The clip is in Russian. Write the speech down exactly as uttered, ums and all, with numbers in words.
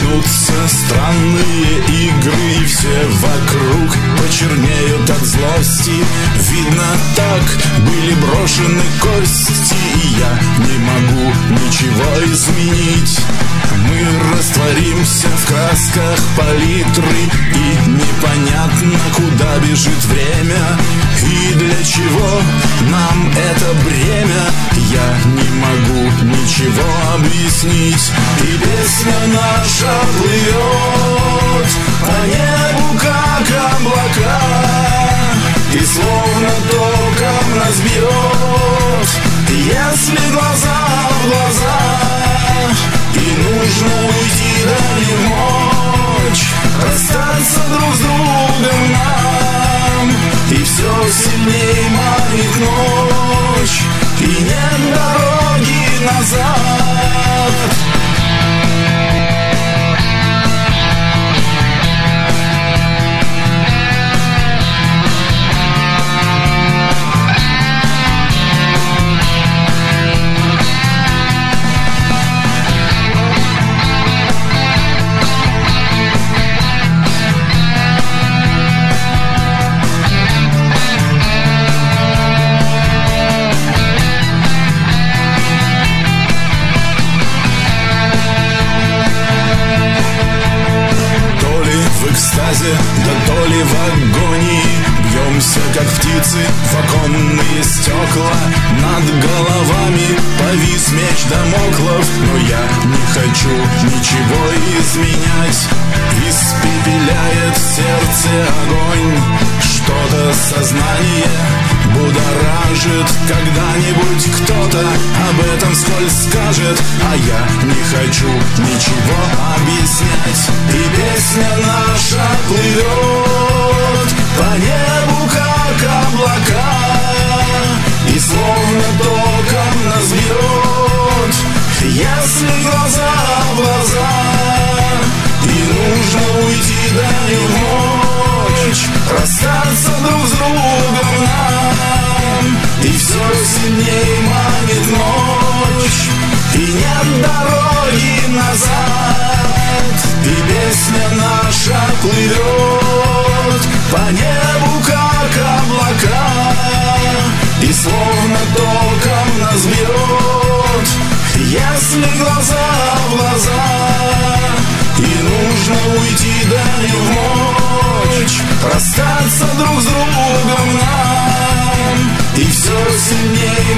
Начнутся странные игры, и все вокруг почернеют от злости. Видно, так были брошены кости, и я не могу ничего изменить. Мы растворимся в красках палитры, и непонятно, куда бежит время. И для чего нам это бремя, я не могу ничего объяснить. И песня наша плывет по небу, как облака, и словно током нас бьет, если глаза в глаза. И нужно уйти, да не мочь расстаться друг с другом нам. И все сильней манит ночь, и нет дороги назад. Да то ли в агонии бьемся, как птицы, в оконные стекла. Над головами повис меч Дамоклов, но я не хочу ничего изменять. Испепеляет в сердце огонь, что-то сознание будоражит. Когда-нибудь кто-то об этом вскользь скажет, а я не хочу ничего объяснять. И песня наша плывет по небу, как облака, и словно током нас бьет, если глаза в глаза. И нужно уйти, да не мочь расстаться друг с другом нам. И все сильней манит ночь, и нет дороги назад. И песня наша плывет по небу, как облака, и словно током нас бьет, если глаза в глаза. И нужно уйти, да не мочь расстаться друг с другом нам. И все сильней